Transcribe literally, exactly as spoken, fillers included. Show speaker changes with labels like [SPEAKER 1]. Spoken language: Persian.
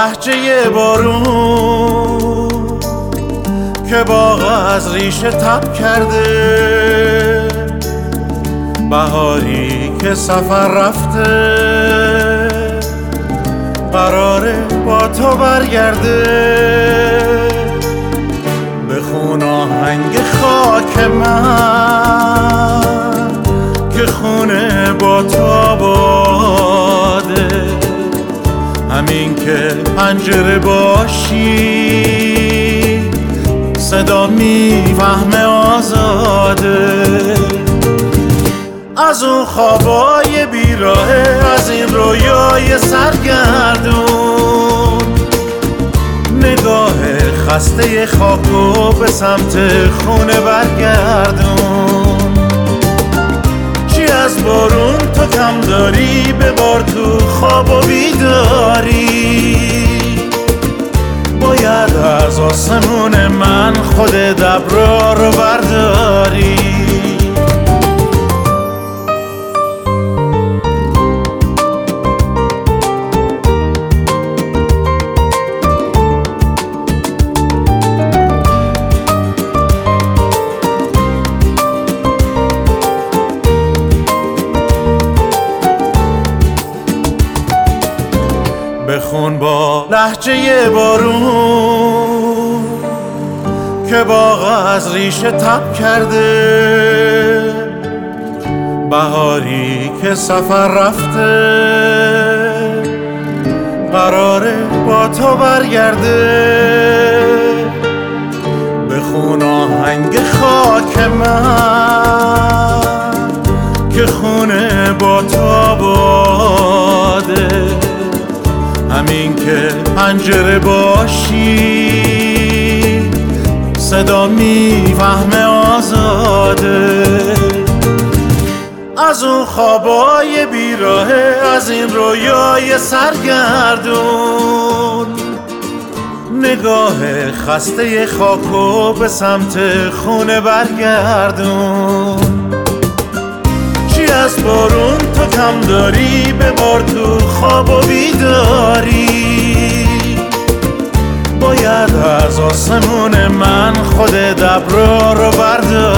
[SPEAKER 1] لهجه بارون که باغ از ریشه تب کرده، بهاری که سفر رفته قراره با تو برگرده. بخون آهنگ خاک من که خونه با تو آباده، همین که پنجره باشی صدا میفهمه آزاده. از اون خوابای بیراهه، از این رویای سرگردون، نگاه خسته خاکو به سمت خونه برگردون. چی از بارون تو کم داری؟ ببار تو خواب و بیداری. باید از آسمون من خود دبرا رو برداری. بخون با لهجه بارون که باغ از ریشه تب کرده، بهاری که سفر رفته قراره با تو برگرده. بخون آهنگ خاک من که خونه با تو آباده، همین که پنجره باشی صدا میفهمه آزاده. از اون خوابای بیراهه، از این رویای سرگردون، نگاه خسته خاکو به سمت خونه برگردون. چی از بارون تو کم داری؟ ببار تو خواب و بیداری. باید از آسمون من خود دبرا رو برداری.